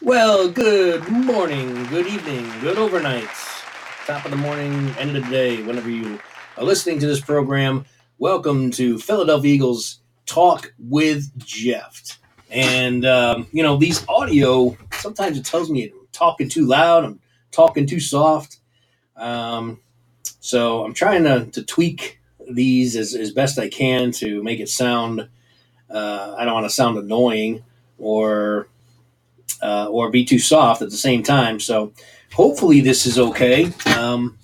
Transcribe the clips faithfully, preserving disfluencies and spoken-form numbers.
Well, good morning, good evening, good overnight, top of the morning, end of the day, whenever you are listening to this program. Welcome to Philadelphia Eagles Talk with Jeff. And, um, you know, these audio, sometimes it tells me I'm talking too loud, I'm talking too soft. Um, so I'm trying to, to tweak these as, as best I can to make it sound, uh, I don't want to sound annoying or uh, or be too soft at the same time. So hopefully this is okay. Um,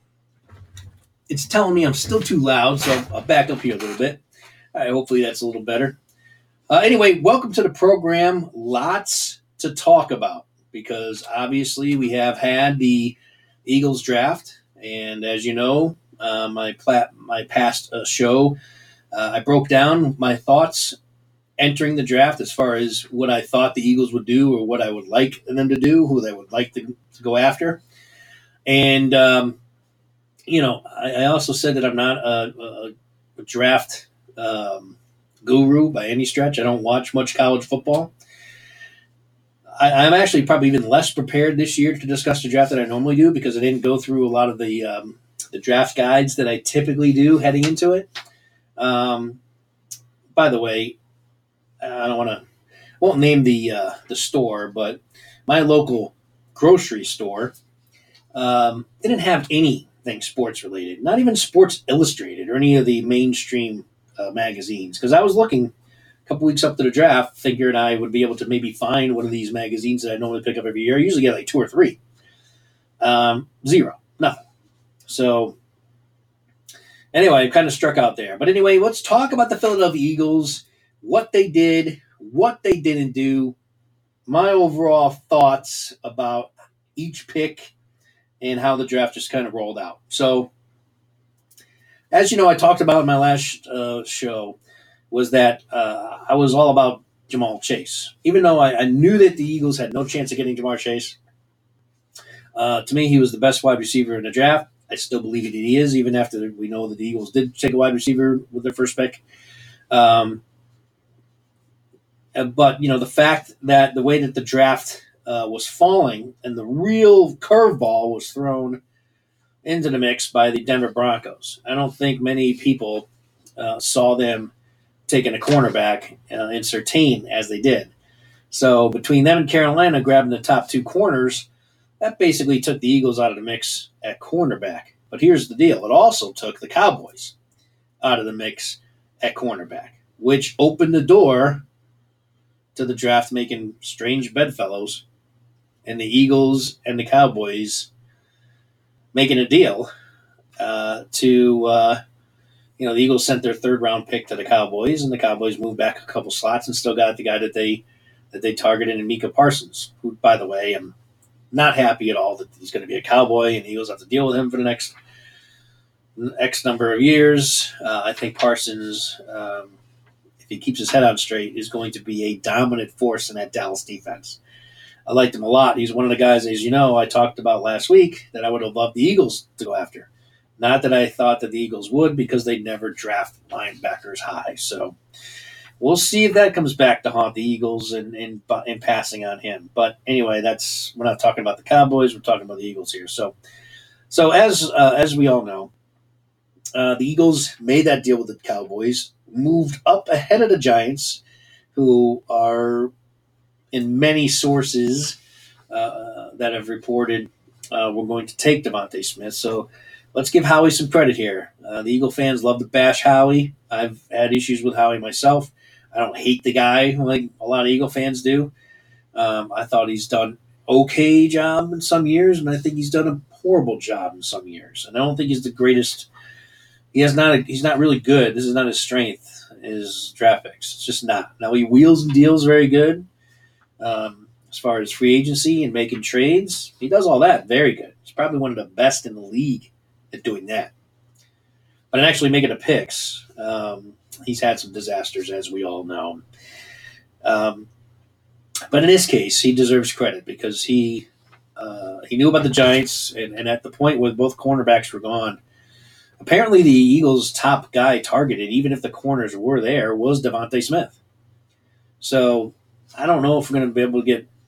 it's telling me I'm still too loud, so I'll back up here a little bit. All right, hopefully that's a little better. Uh, anyway, welcome to the program. Lots to talk about because obviously we have had the Eagles draft, and as you know, uh, my plat- my past uh, show, uh, I broke down my thoughts entering the draft as far as what I thought the Eagles would do or what I would like them to do, who they would like to, to go after. And, um, you know, I, I also said that I'm not a, a, a draft um, guru by any stretch. I don't watch much college football. I, I'm actually probably even less prepared this year to discuss the draft than I normally do because I didn't go through a lot of the um, the draft guides that I typically do heading into it. Um, by the way, I don't want to won't name the uh, the store, but my local grocery store um, didn't have anything sports related, not even Sports Illustrated or any of the mainstream uh, magazines. Because I was looking a couple weeks up to the draft, figured I would be able to maybe find one of these magazines that I normally pick up every year. I usually get like two or three. Um, zero, nothing. So anyway, I kind of struck out there. But anyway, let's talk about the Philadelphia Eagles, what they did, what they didn't do, my overall thoughts about each pick and how the draft just kind of rolled out. So, as you know, I talked about in my last uh, show was that uh, I was all about Jamal Chase. Even though I, I knew that the Eagles had no chance of getting Jamal Chase, uh, to me, he was the best wide receiver in the draft. I still believe that he is, even after we know that the Eagles did take a wide receiver with their first pick. Um, uh, but, you know, the fact that the way that the draft uh, was falling and the real curveball was thrown into the mix by the Denver Broncos. I don't think many people uh, saw them taking a cornerback uh, and Surtain as they did. So between them and Carolina grabbing the top two corners, that basically took the Eagles out of the mix at cornerback. But here's the deal. It also took the Cowboys out of the mix at cornerback, which opened the door to the draft making strange bedfellows and the Eagles and the Cowboys making a deal uh, to, uh, you know, the Eagles sent their third round pick to the Cowboys, and the Cowboys moved back a couple slots and still got the guy that they that they targeted in Micah Parsons, who, by the way, I'm not happy at all that he's going to be a Cowboy and the Eagles have to deal with him for the next X number of years. Uh, I think Parsons, um, if he keeps his head on straight, is going to be a dominant force in that Dallas defense. I liked him a lot. He's one of the guys, as you know, I talked about last week that I would have loved the Eagles to go after. Not that I thought that the Eagles would because they never draft linebackers high. So we'll see if that comes back to haunt the Eagles in, in, in passing on him. But anyway, that's we're not talking about the Cowboys. We're talking about the Eagles here. So so as uh, as we all know, uh, the Eagles made that deal with the Cowboys, moved up ahead of the Giants, who are in many sources uh, that have reported uh, we're going to take DeVonta Smith. So let's give Howie some credit here. Uh, the Eagle fans love to bash Howie. I've had issues with Howie myself. I don't hate the guy like a lot of Eagle fans do. Um, I thought he's done okay job in some years, and I think he's done a horrible job in some years. And I don't think he's the greatest. He has not. A, he's not really good. This is not his strength. His draft picks. It's just not. Now he wheels and deals very good. Um, as far as free agency and making trades, he does all that very good. He's probably one of the best in the league at doing that. But in actually making the picks, um, he's had some disasters, as we all know. Um, but in this case, he deserves credit because he uh, he knew about the Giants, and, and at the point where both cornerbacks were gone, apparently the Eagles' top guy targeted, even if the corners were there, was DeVonta Smith. So I don't know if we're going to be able to get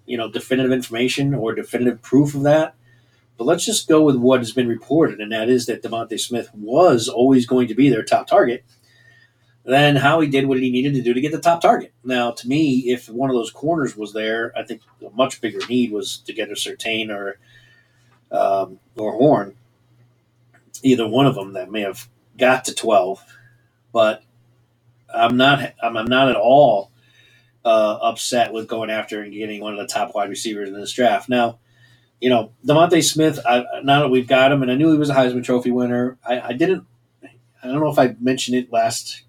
you know, definitive information or definitive proof of that. But let's just go with what has been reported, and that is that DeVonta Smith was always going to be their top target. Then Howie did what he needed to do to get the top target. Now, to me, if one of those corners was there, I think a much bigger need was to get a Surtain or um, or Horn, either one of them that may have got to twelve. But I'm not. I'm, I'm not at all uh, upset with going after and getting one of the top wide receivers in this draft. Now, you know, DeVonta Smith. I, now that we've got him, and I knew he was a Heisman Trophy winner. I, I didn't. I don't know if I mentioned it last.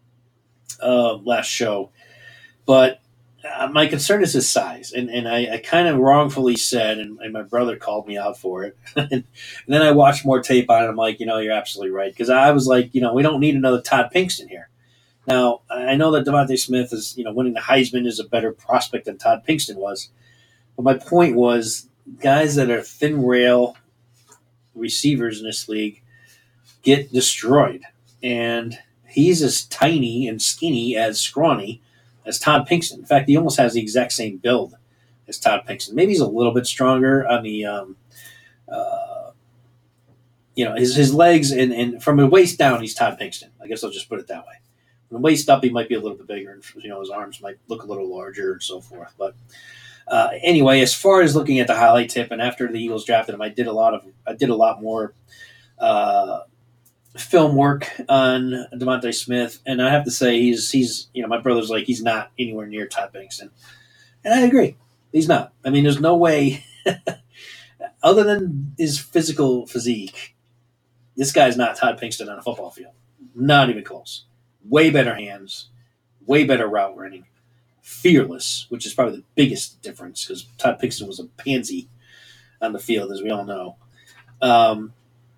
Uh, last show, but uh, my concern is his size, and and I, I kind of wrongfully said, and, and my brother called me out for it, and, and then I watched more tape on it. I'm like, you know, you're absolutely right, because I was like, you know, we don't need another Todd Pinkston here. Now I know that DeVonta Smith is, you know, winning the Heisman is a better prospect than Todd Pinkston was, but my point was, guys that are thin rail receivers in this league get destroyed, and he's as tiny and skinny as scrawny as Todd Pinkston. In fact, he almost has the exact same build as Todd Pinkston. Maybe he's a little bit stronger on the, um, uh, you know, his his legs and, and from the waist down, he's Todd Pinkston. I guess I'll just put it that way. From the waist up, he might be a little bit bigger, and you know, his arms might look a little larger and so forth. But uh, anyway, as far as looking at the highlight tip, and after the Eagles drafted him, I did a lot of I did a lot more. Uh, film work on DeVonta Smith, and I have to say he's he's you know, my brother's like, he's not anywhere near Todd Pinkston, and I agree, he's not. I mean, there's no way other than his physical physique, this guy's not Todd Pinkston on a football field, not even close. Way better hands, way better route running, fearless, which is probably the biggest difference, because Todd Pinkston was a pansy on the field, as we all know. Um,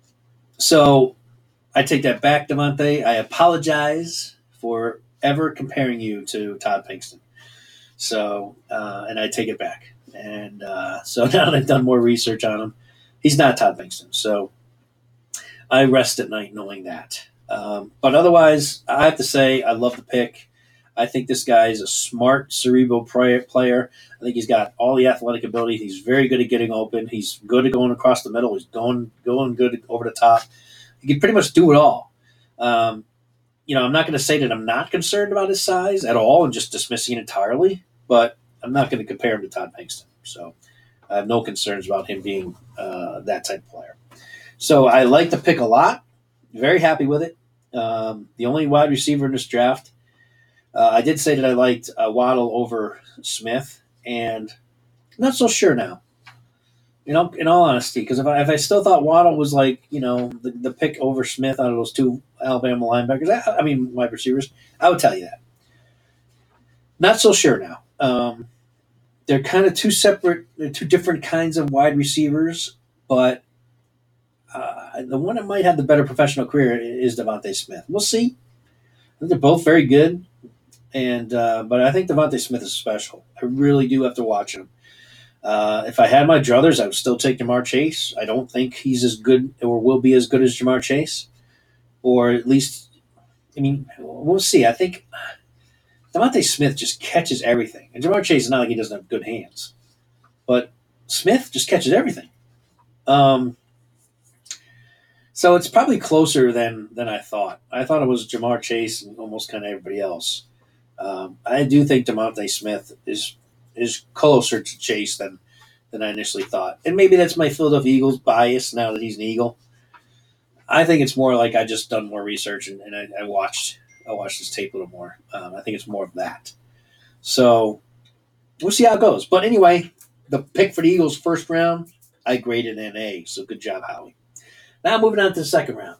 so I take that back, Devontae. I apologize for ever comparing you to Todd Pinkston. So, uh, and I take it back. And uh, so now that I've done more research on him, he's not Todd Pinkston. So I rest at night knowing that. Um, but otherwise, I have to say I love the pick. I think this guy is a smart, cerebral player. I think he's got all the athletic ability. He's very good at getting open. He's good at going across the middle. He's going going good over the top. He can pretty much do it all. Um, you know, I'm not going to say that I'm not concerned about his size at all and just dismissing it entirely, but I'm not going to compare him to Todd Pinkston. So I have no concerns about him being uh, that type of player. So I like the pick a lot. Very happy with it. Um, the only wide receiver in this draft, uh, I did say that I liked uh, Waddle over Smith, and I'm not so sure now. You know, in all honesty, because if I, if I still thought Waddle was like, you know, the, the pick over Smith out of those two Alabama linebackers, I, I mean, wide receivers, I would tell you that. Not so sure now. Um, they're kind of two separate, they're two different kinds of wide receivers, but uh, the one that might have the better professional career is DeVonta Smith. We'll see. I think they're both very good, and uh, but I think DeVonta Smith is special. I really do have to watch him. Uh, if I had my druthers, I would still take Ja'Marr Chase. I don't think he's as good or will be as good as Ja'Marr Chase. Or at least, I mean, we'll see. I think DeVonta Smith just catches everything. And Ja'Marr Chase is not like he doesn't have good hands. But Smith just catches everything. Um, so it's probably closer than, than I thought. I thought it was Ja'Marr Chase and almost kind of everybody else. Um, I do think DeVonta Smith is is closer to Chase than, than I initially thought. And maybe that's my Philadelphia Eagles bias now that he's an Eagle. I think it's more like I just done more research and, and I, I watched I watched this tape a little more. Um, I think it's more of that. So we'll see how it goes. But anyway, the pick for the Eagles first round, I graded an A. So good job, Howie. Now moving on to the second round.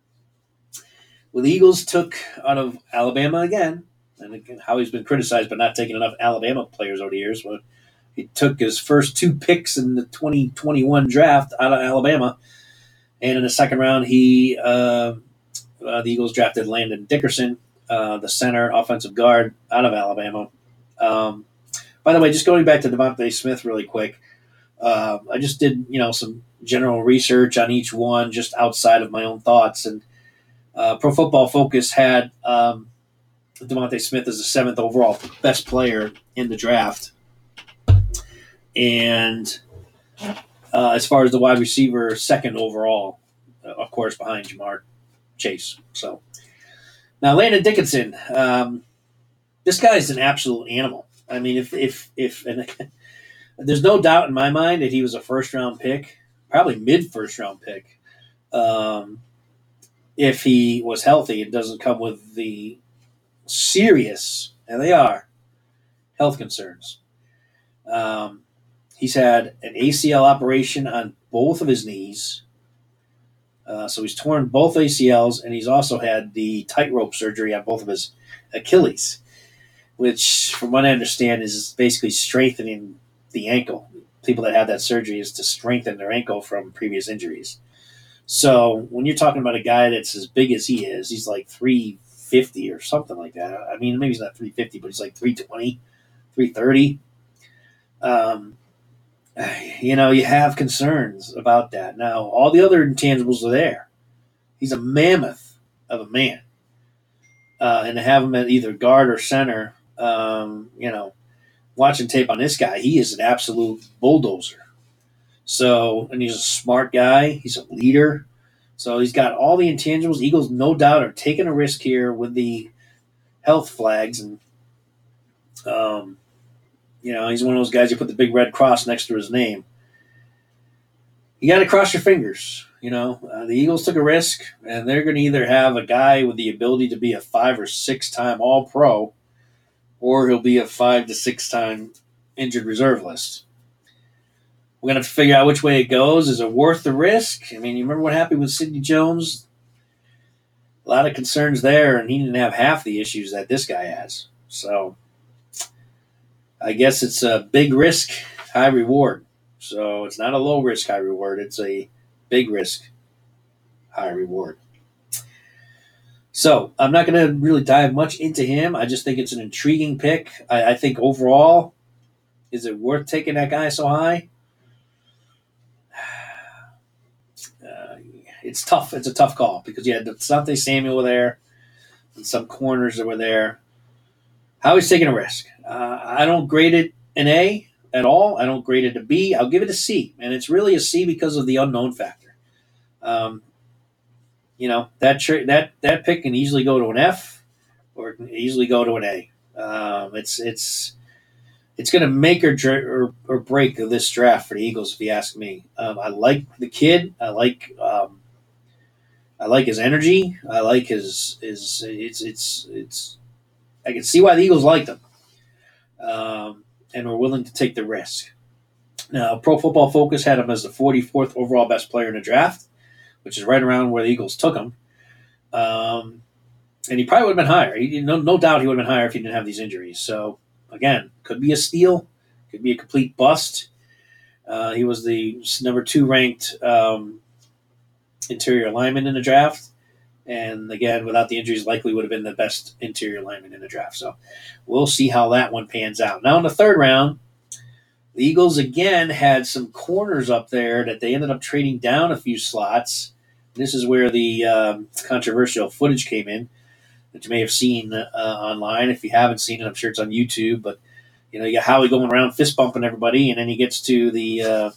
Well, the Eagles took out of Alabama again. And again, Howie's been criticized by not taking enough Alabama players over the years. But he took his first two picks in the twenty twenty-one draft out of Alabama. And in the second round, he uh, uh, the Eagles drafted Landon Dickerson, uh, the center offensive guard out of Alabama. Um, by the way, just going back to DeVonta Smith really quick, uh, I just did you know some general research on each one just outside of my own thoughts. And uh, Pro Football Focus had um, DeVonta Smith as the seventh overall best player in the draft. and uh, as far as the wide receiver, second overall, uh, of course, behind Jamar Chase. So now Landon Dickinson, um, this guy is an absolute animal. I mean, if if if and there's no doubt in my mind that he was a first round pick, probably mid first round pick, um, if he was healthy and doesn't come with the serious, and they are, health concerns. Um, he's had an A C L operation on both of his knees. Uh, so he's torn both A C Ls, and he's also had the tightrope surgery on both of his Achilles, which, from what I understand, is basically strengthening the ankle. People that have that surgery is to strengthen their ankle from previous injuries. So when you're talking about a guy that's as big as he is, he's like three fifty or something like that. I mean, maybe he's not three fifty, but he's like three twenty, three thirty. Um, you know, you have concerns about that. Now, all the other intangibles are there. He's a mammoth of a man. Uh, and to have him at either guard or center, um, you know, watching tape on this guy, he is an absolute bulldozer. So, and he's a smart guy. He's a leader. So he's got all the intangibles. Eagles, no doubt, are taking a risk here with the health flags. And, um, you know, he's one of those guys you put the big red cross next to his name. You got to cross your fingers. You know, uh, the Eagles took a risk, and they're going to either have a guy with the ability to be a five or six-time All-Pro, or he'll be a five to six-time injured reserve list. We're going to have to figure out which way it goes. Is it worth the risk? I mean, you remember what happened with Sidney Jones? A lot of concerns there, and he didn't have half the issues that this guy has. So I guess it's a big risk, high reward. So it's not a low risk, high reward. It's a big risk, high reward. So I'm not going to really dive much into him. I just think it's an intriguing pick. I, I think overall, is it worth taking that guy so high? Uh, it's tough. It's a tough call because you had Asante Samuel there and some corners that were there. Howie's taking a risk. Uh, I don't grade it an A at all. I don't grade it a B. I'll give it a C, and it's really a C because of the unknown factor. Um, you know that tra- that that pick can easily go to an F, or it can easily go to an A. Um, it's it's it's going to make or, or or break this draft for the Eagles, if you ask me. Um, I like the kid. I like um, I like his energy. I like his his it's it's it's. I can see why the Eagles liked him, um, and were willing to take the risk. Now, Pro Football Focus had him as the forty-fourth overall best player in the draft, which is right around where the Eagles took him. Um, and he probably would have been higher. He, no, no doubt he would have been higher if he didn't have these injuries. So, again, could be a steal, could be a complete bust. Uh, he was the number two ranked um, interior lineman in the draft. And, again, without the injuries, likely would have been the best interior lineman in the draft. So we'll see how that one pans out. Now, in the third round, the Eagles, again, had some corners up there that they ended up trading down a few slots. This is where the um, controversial footage came in that you may have seen uh, online. If you haven't seen it, I'm sure it's on YouTube. But, you know, you got Howie going around fist bumping everybody, and then he gets to the uh,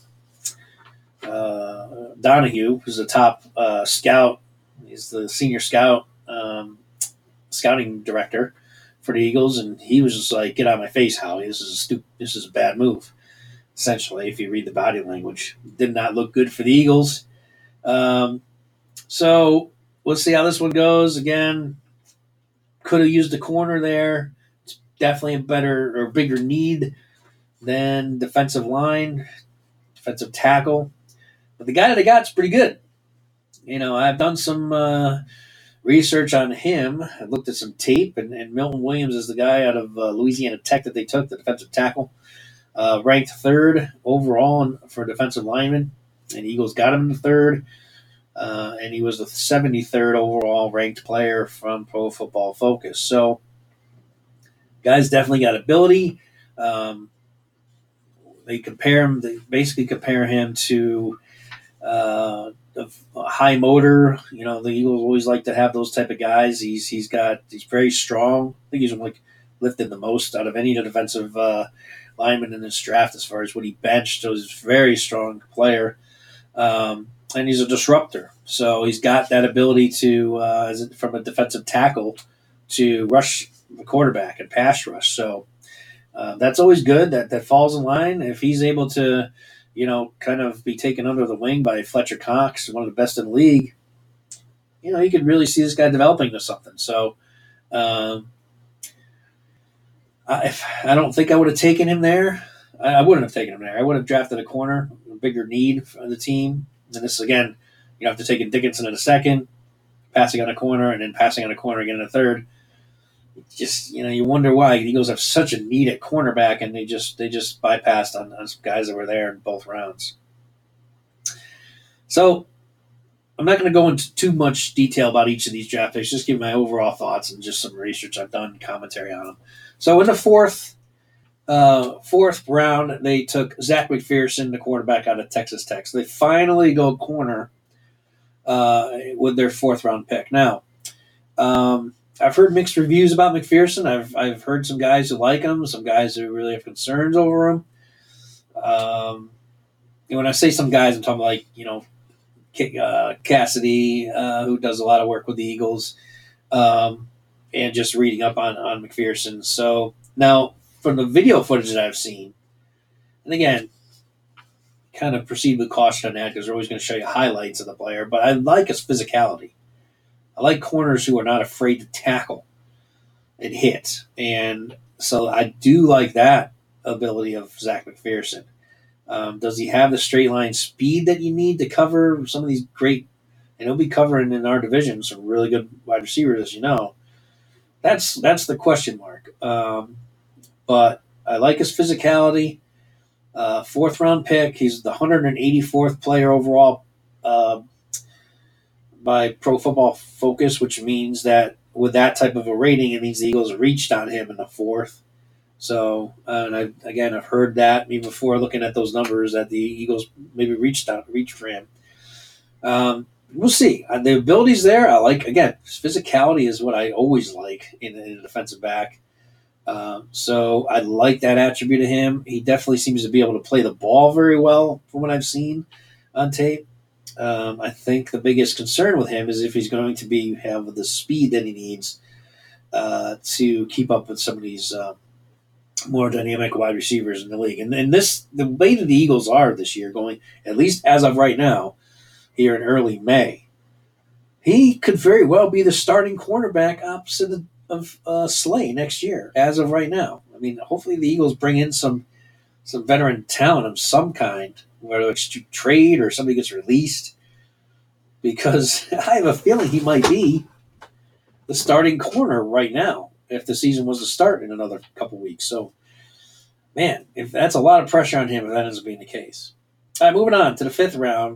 uh, Donahue, who's the top uh, scout. He's the senior scout, um, scouting director for the Eagles, and he was just like, "Get out of my face, Howie! This is a stupid. This is a bad move." Essentially, if you read the body language, did not look good for the Eagles. Um, so we'll see how this one goes. Again, could have used a corner there. It's definitely a better or bigger need than defensive line, defensive tackle. But the guy that I got is pretty good. You know, I've done some uh, research on him. I looked at some tape, and, and Milton Williams is the guy out of uh, Louisiana Tech that they took, the defensive tackle, uh, ranked third overall in, for defensive lineman, and Eagles got him in the third, uh, and he was the seventy-third overall ranked player from Pro Football Focus. So, guys definitely got ability. Um, they compare him. They basically compare him to. Uh, of high motor, you know, the Eagles always like to have those type of guys. He's he's got he's very strong. I think he's like lifted the most out of any of the defensive uh, linemen in this draft as far as what he benched. So he's a very strong player. Um, and he's a disruptor. So he's got that ability to, uh, as a, from a defensive tackle, to rush the quarterback and pass rush. So uh, that's always good. That that falls in line. If he's able to, you know, kind of be taken under the wing by Fletcher Cox, one of the best in the league, you know, you could really see this guy developing to something. So um, I, I don't think I would have taken him there. I, I wouldn't have taken him there. I would have drafted a corner, a bigger need for the team. And this, again, you have to take in Dickinson in a second, passing on a corner, and then passing on a corner again in a third. Just, you know, you wonder why the Eagles have such a need at cornerback, and they just they just bypassed on, on some guys that were there in both rounds. So I'm not going to go into too much detail about each of these draft picks, just give my overall thoughts and just some research I've done, commentary on them. So in the fourth uh, fourth round, they took Zach McPherson, the quarterback out of Texas Tech. So they finally go corner uh, with their fourth round pick. Now, um, I've heard mixed reviews about McPherson. I've I've heard some guys who like him, some guys who really have concerns over him. Um, and when I say some guys, I'm talking like, you know, uh, Cassidy, uh, who does a lot of work with the Eagles, um, and just reading up on, on McPherson. So now, from the video footage that I've seen, and again, kind of proceed with caution on that because they're always going to show you highlights of the player, but I like his physicality. I like corners who are not afraid to tackle and hit. And so I do like that ability of Zach McPherson. Um, does he have the straight line speed that you need to cover some of these great, and he'll be covering in our division some really good wide receivers, as you know. That's that's the question mark. Um, but I like his physicality. Uh, fourth round pick. He's the one hundred eighty-fourth player overall uh, by Pro Football Focus, which means that with that type of a rating, it means the Eagles reached on him in the fourth. So, uh, and I, again, I've heard that even before looking at those numbers that the Eagles maybe reached out, reached for him. Um, we'll see. Uh, the ability's there. I like, again, his physicality is what I always like in, in a defensive back. Um, so I like that attribute of him. He definitely seems to be able to play the ball very well from what I've seen on tape. Um, I think the biggest concern with him is if he's going to be have the speed that he needs uh, to keep up with some of these uh, more dynamic wide receivers in the league. And, and this, the way that the Eagles are this year, going at least as of right now, here in early May, he could very well be the starting cornerback opposite of, of uh, Slay next year. As of right now, I mean, hopefully the Eagles bring in some some veteran talent of some kind, whether it's to trade or somebody gets released, because I have a feeling he might be the starting corner right now if the season was to start in another couple weeks. So, man, if that's a lot of pressure on him if that ends up being the case. All right, moving on to the fifth round.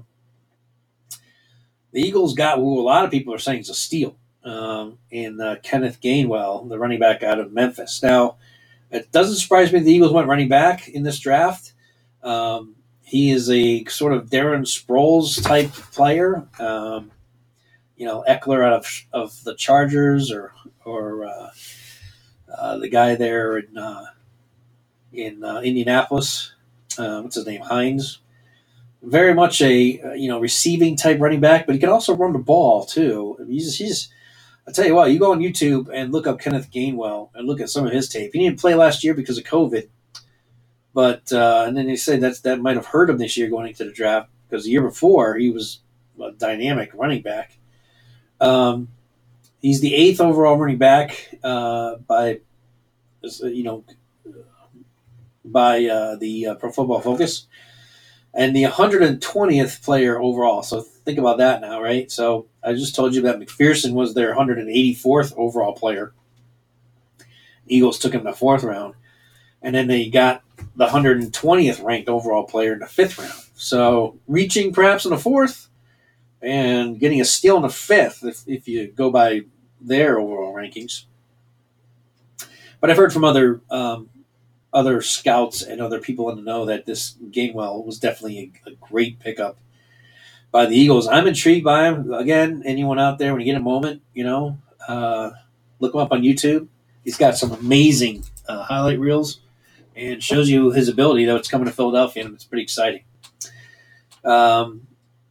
The Eagles got who a lot of people are saying is a steal um, in uh, Kenneth Gainwell, the running back out of Memphis. Now, it doesn't surprise me the Eagles went running back in this draft. Um, he is a sort of Darren Sproles type player. Um, you know, Eckler out of of the Chargers, or or uh, uh, the guy there in uh, in uh, Indianapolis. Uh, what's his name? Hines. Very much a uh, you know receiving type running back, but he can also run the ball too. He's he's. I tell you what, you go on YouTube and look up Kenneth Gainwell and look at some of his tape. He didn't play last year because of COVID, but uh, and then they say that that might have hurt him this year going into the draft because the year before he was a dynamic running back. Um, he's the eighth overall running back uh, by you know by uh, the uh, Pro Football Focus, and the one hundred twentieth player overall. So think about that now, right? So I just told you that McPherson was their one hundred eighty-fourth overall player. Eagles took him in the fourth round. And then they got the one hundred twentieth ranked overall player in the fifth round. So reaching perhaps in the fourth and getting a steal in the fifth if, if you go by their overall rankings. But I've heard from other um, other scouts and other people in the know that this Gainwell was definitely a, a great pickup by the Eagles. I'm intrigued by him. Again, anyone out there, when you get a moment, you know, uh, look him up on YouTube. He's got some amazing uh, highlight reels and shows you his ability, though it's coming to Philadelphia, and it's pretty exciting. Um,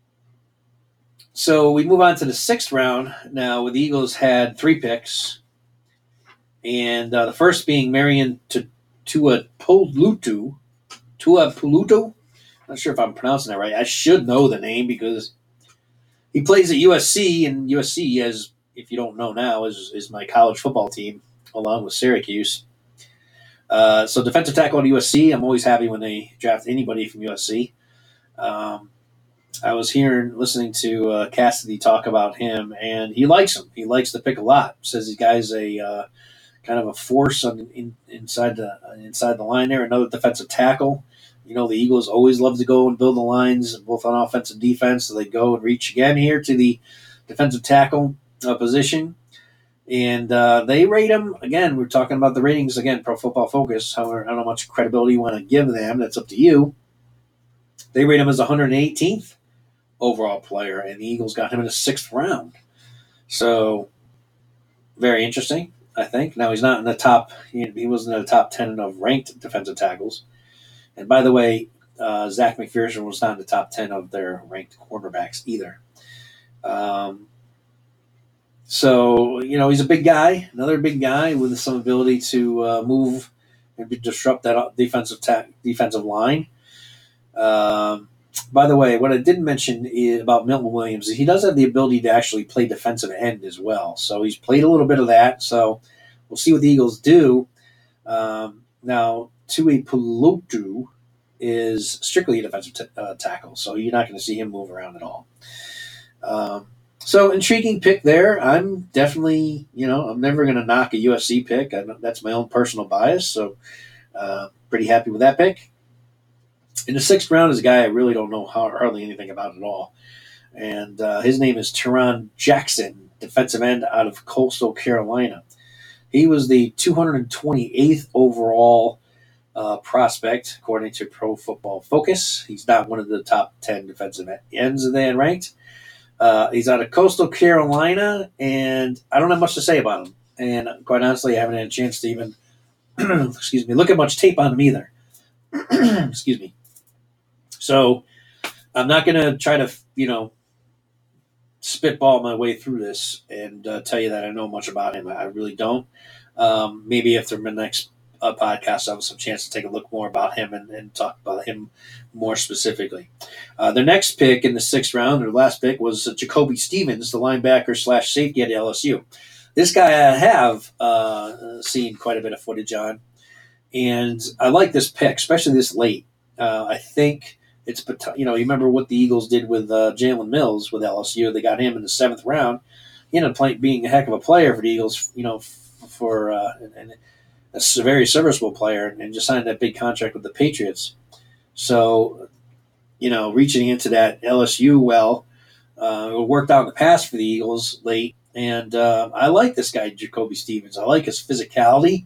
so we move on to the sixth round now, where the Eagles had three picks, and uh, the first being Marion Tuapolutu. Tuapolutu? Not sure if I'm pronouncing that right. I should know the name because he plays at U S C, and U S C, as if you don't know now, is, is my college football team, along with Syracuse. Uh, so defensive tackle at U S C, I'm always happy when they draft anybody from U S C. Um, I was hearing, listening to uh, Cassidy talk about him, and he likes him. He likes the pick a lot. Says the guy's a uh, kind of a force on in, inside the inside the line there. Another defensive tackle. You know, the Eagles always love to go and build the lines, both on offense and defense. So they go and reach again here to the defensive tackle uh, position. And uh, they rate him, again, we're talking about the ratings, again, Pro Football Focus. However, I don't know how much credibility you want to give them. That's up to you. They rate him as one hundred eighteenth overall player, and the Eagles got him in the sixth round. So, very interesting, I think. Now, he's not in the top, he, he wasn't in the top ten of ranked defensive tackles. And by the way, uh, Zach McPherson was not in the top ten of their ranked cornerbacks either. Um, so, you know, he's a big guy, another big guy with some ability to uh, move and disrupt that defensive ta- defensive line. Um, by the way, what I didn't mention is about Milton Williams is he does have the ability to actually play defensive end as well. So he's played a little bit of that. So we'll see what the Eagles do. Um, now, Tuapolutu is strictly a defensive t- uh, tackle, so you're not going to see him move around at all. Um, so intriguing pick there. I'm definitely, you know, I'm never going to knock a U S C pick. I, that's my own personal bias, so uh, pretty happy with that pick. In the sixth round is a guy I really don't know how, hardly anything about at all, and uh, his name is Teron Jackson, defensive end out of Coastal Carolina. He was the two hundred twenty-eighth overall uh, prospect, according to Pro Football Focus. He's not one of the top ten defensive ends they had ranked. Uh, he's out of Coastal Carolina, and I don't have much to say about him. And quite honestly, I haven't had a chance to even, excuse me, look at much tape on him either. Excuse me. So I'm not going to try to, you know, spitball my way through this and uh, tell you that I know much about him. I really don't. Um, maybe after my next uh, podcast, I'll have some chance to take a look more about him and, and talk about him more specifically. Uh, their next pick in the sixth round, their last pick, was uh, Jacoby Stevens, the linebacker slash safety at L S U. This guy I have uh, seen quite a bit of footage on, and I like this pick, especially this late. Uh, I think it's, you know, you remember what the Eagles did with uh, Jalen Mills with L S U. They got him in the seventh round. He ended up playing, being a heck of a player for the Eagles, you know, for uh, and a very serviceable player, and just signed that big contract with the Patriots. So, you know, reaching into that L S U well, uh, it worked out in the past for the Eagles late. And uh, I like this guy, Jacoby Stevens. I like his physicality.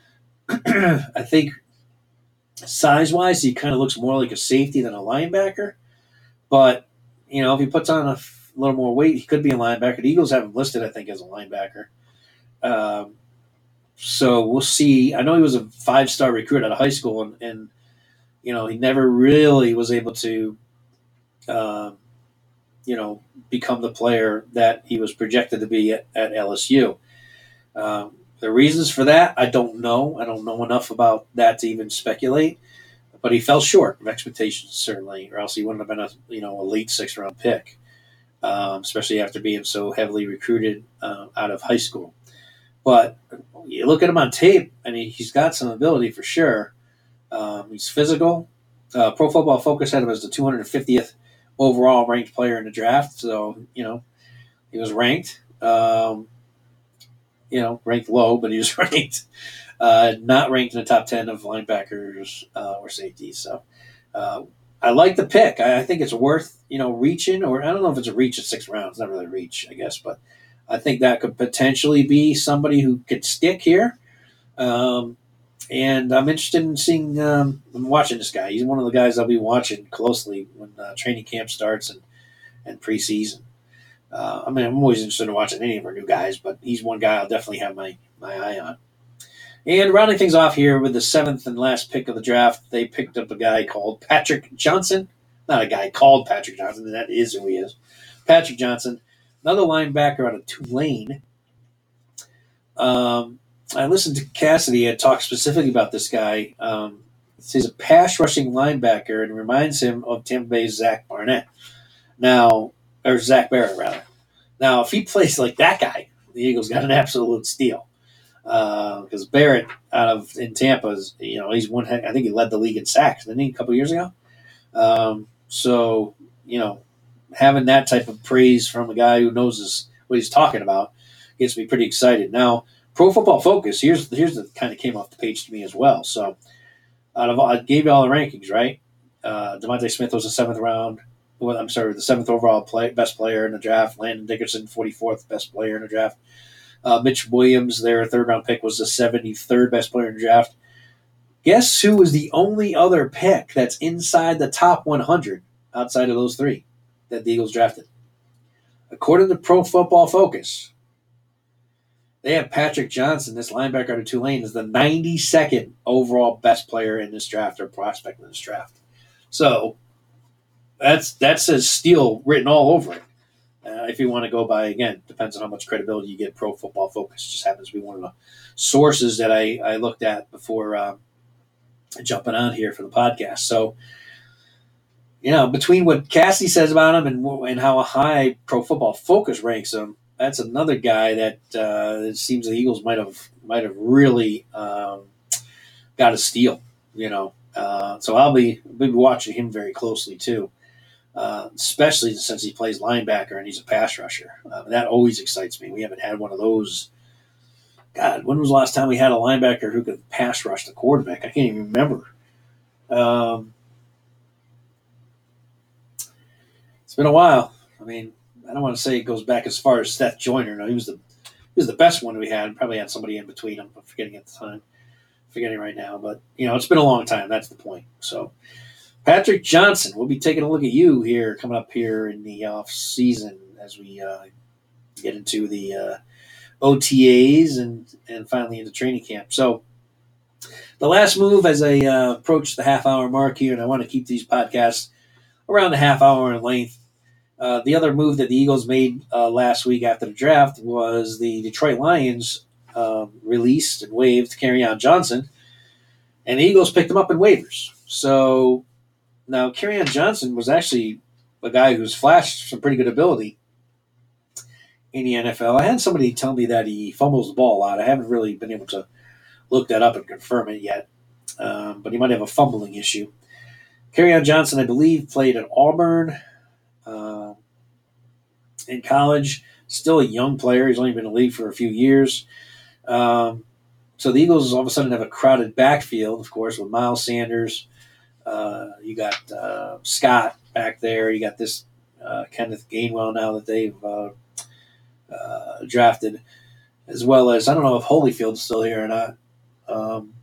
I think size-wise, he kind of looks more like a safety than a linebacker. But, you know, if he puts on a f- little more weight, he could be a linebacker. The Eagles have him listed, I think, as a linebacker. Um, so we'll see. I know he was a five-star recruit out of high school, and, and you know, he never really was able to, um, you know, become the player that he was projected to be at, at L S U. Um, the reasons for that, I don't know. I don't know enough about that to even speculate. But he fell short of expectations, certainly, or else he wouldn't have been a you know a late sixth round pick, um, especially after being so heavily recruited uh, out of high school. But you look at him on tape, and he, he's got some ability for sure. Um, he's physical. Uh, Pro Football Focus had him as the two hundred fiftieth overall ranked player in the draft, so you know he was ranked. Um, you know, ranked low, but he was ranked. Uh, not ranked in the top ten of linebackers uh, or safeties. So uh, I like the pick. I, I think it's worth, you know, reaching, or I don't know if it's a reach at six rounds. Not really a reach, I guess, but I think that could potentially be somebody who could stick here. Um, and I'm interested in seeing, um, I'm watching this guy. He's one of the guys I'll be watching closely when uh, training camp starts and, and preseason. Uh, I mean, I'm always interested in watching any of our new guys, but he's one guy I'll definitely have my, my eye on. And rounding things off here with the seventh and last pick of the draft, they picked up a guy called Patrick Johnson. Not a guy called Patrick Johnson, that is who he is. Patrick Johnson, another linebacker out of Tulane. Um, I listened to Cassidy and talk specifically about this guy. Um, he's a pass rushing linebacker and reminds him of Tampa Bay's Zach Barnett. Now, or Zach Barrett, rather. Now, if he plays like that guy, the Eagles got an absolute steal. Because uh, Barrett out of in Tampa is, you know, he's one. I think he led the league in sacks, didn't he, a couple years ago? Um, so, you know, having that type of praise from a guy who knows his, what he's talking about gets me pretty excited. Now, Pro Football Focus, here's here's the kind of came off the page to me as well. So, out of all, I gave you all the rankings, right? Uh, Devontae Smith was the seventh round. Well, I'm sorry, the seventh overall play, best player in the draft. Landon Dickerson, forty-fourth best player in the draft. Uh, Mitch Williams, their third round pick, was the seventy-third best player in the draft. Guess who was the only other pick that's inside the top one hundred outside of those three that the Eagles drafted? According to Pro Football Focus, they have Patrick Johnson, this linebacker out of Tulane, is the ninety-second overall best player in this draft or prospect in this draft. So that's that says steal written all over it. Uh, if you want to go by, again, depends on how much credibility you get. Pro Football Focus just happens to be one of the sources that I, I looked at before um, jumping on here for the podcast. So, you know, between what Cassie says about him and and how high Pro Football Focus ranks him, that's another guy that uh, it seems the Eagles might have might have really um, got a steal. You know, uh, so I'll be be watching him very closely too. Uh, especially since he plays linebacker and he's a pass rusher. Uh, that always excites me. We haven't had one of those. God, when was the last time we had a linebacker who could pass rush the quarterback? I can't even remember. Um, it's been a while. I mean, I don't want to say it goes back as far as Seth Joyner. No, he was the he was the best one we had. Probably had somebody in between them. I'm forgetting at the time. Forgetting right now, but you know, it's been a long time. That's the point. So. Patrick Johnson, we'll be taking a look at you here coming up here in the off season as we uh, get into the uh, O T As and, and finally into training camp. So the last move as I uh, approach the half hour mark here, and I want to keep these podcasts around the half hour in length. Uh, the other move that the Eagles made uh, last week after the draft was the Detroit Lions um, released and waived Kerryon Johnson, and the Eagles picked him up in waivers. So now, Kerryon Johnson was actually a guy who's flashed some pretty good ability in the N F L. I had somebody tell me that he fumbles the ball a lot. I haven't really been able to look that up and confirm it yet, um, but he might have a fumbling issue. Kerryon Johnson, I believe, played at Auburn uh, in college. Still a young player. He's only been in the league for a few years. Um, so the Eagles all of a sudden have a crowded backfield, of course, with Miles Sanders. Uh, you got uh, Scott back there. You got this uh, Kenneth Gainwell now that they've uh, uh, drafted, as well as I don't know if Holyfield's still here or not. Um,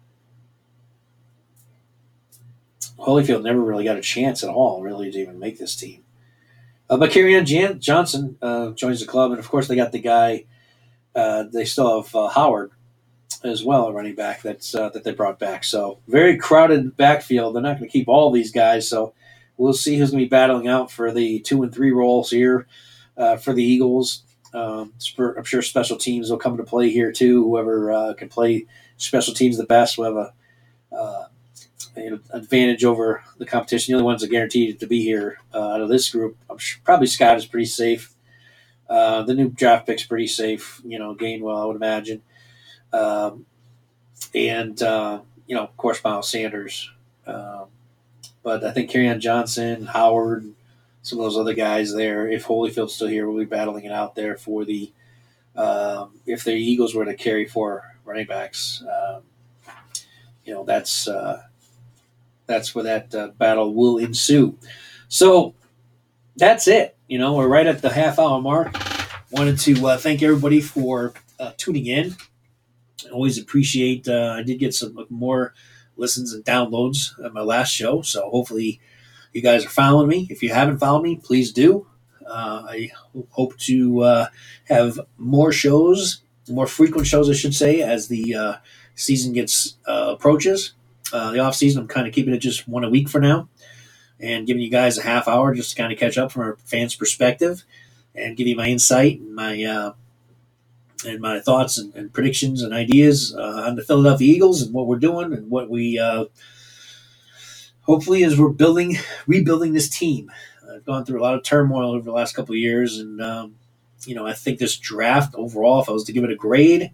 Holyfield never really got a chance at all, really, to even make this team. Uh, but Kerryon Jan- Johnson uh, joins the club, and of course they got the guy. Uh, they still have uh, Howard as well, a running back that's uh, that they brought back. So very crowded backfield. They're not going to keep all these guys, so we'll see who's going to be battling out for the two and three roles here uh, for the Eagles. Um, I'm sure special teams will come into play here too. Whoever uh, can play special teams the best will have a, uh, an advantage over the competition. The only ones that are guaranteed to be here uh, out of this group, I'm sure, probably Scott is pretty safe. Uh, the new draft pick's pretty safe. You know, Gainwell, I would imagine. Um, and, uh, you know, of course, Miles Sanders. Um, but I think Kerryon Johnson, Howard, some of those other guys there, if Holyfield's still here, will be battling it out there for the um, – if the Eagles were to carry four running backs, um, you know, that's uh, that's where that uh, battle will ensue. So that's it. You know, we're right at the half-hour mark. Wanted to uh, thank everybody for uh, tuning in. I always appreciate. Uh, I did get some more listens and downloads at my last show, so hopefully you guys are following me. If you haven't followed me, please do. Uh, I hope to uh, have more shows, more frequent shows, I should say, as the uh, season gets uh, approaches, uh, the off season, I'm kind of keeping it just one a week for now, and giving you guys a half hour just to kind of catch up from a fan's perspective, and give you my insight and my uh, and my thoughts and, and predictions and ideas uh, on the Philadelphia Eagles and what we're doing and what we uh, hopefully as we're building rebuilding this team. I've gone through a lot of turmoil over the last couple of years, and um, you know I think this draft overall, if I was to give it a grade,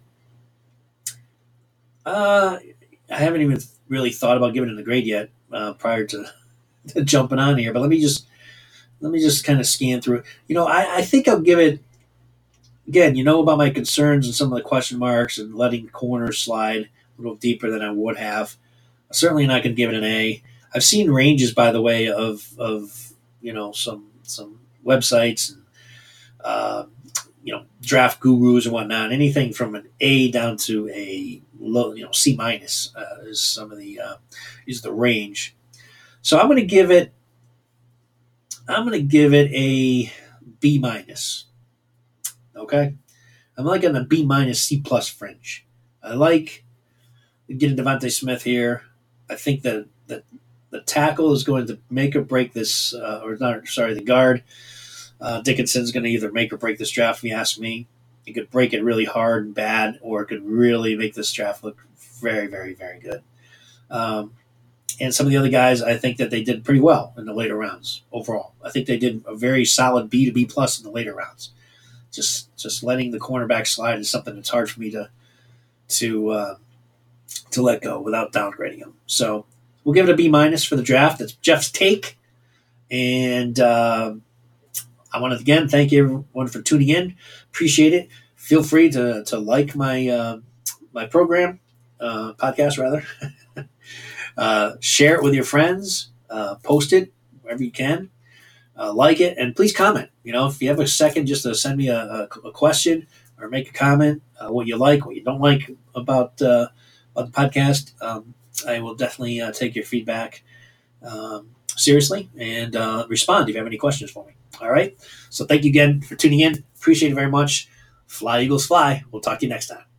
uh, I haven't even really thought about giving it a grade yet uh, prior to, to jumping on here. But let me just let me just kind of scan through it. You know, I, I think I'll give it. Again, you know about my concerns and some of the question marks and letting corners slide a little deeper than I would have. Certainly not going to give it an A. I've seen ranges, by the way, of of you know some some websites and uh, you know draft gurus and whatnot. Anything from an A down to a low, you know C minus uh, is some of the uh, is the range. So I'm going to give it. I'm going to give it a B minus. Okay, I'm like on the B minus C plus fringe. I like getting Devontae Smith here. I think that that the tackle is going to make or break this, uh, or not. Sorry, the guard uh, Dickinson's going to either make or break this draft. If you ask me, it could break it really hard and bad, or it could really make this draft look very, very, very good. Um, and some of the other guys, I think that they did pretty well in the later rounds overall. I think they did a very solid B to B plus in the later rounds. Just just letting the cornerback slide is something that's hard for me to to uh, to let go without downgrading him. So we'll give it a B minus for the draft. That's Jeff's take, and uh, I want to again thank everyone for tuning in. Appreciate it. Feel free to to like my uh, my program uh, podcast rather. uh, share it with your friends. Uh, post it wherever you can. Uh, like it, and please comment. You know, if you have a second just to send me a, a, a question or make a comment, uh, what you like, what you don't like about, uh, about the podcast, um, I will definitely uh, take your feedback um, seriously and uh, respond if you have any questions for me. All right? So thank you again for tuning in. Appreciate it very much. Fly, Eagles, fly. We'll talk to you next time.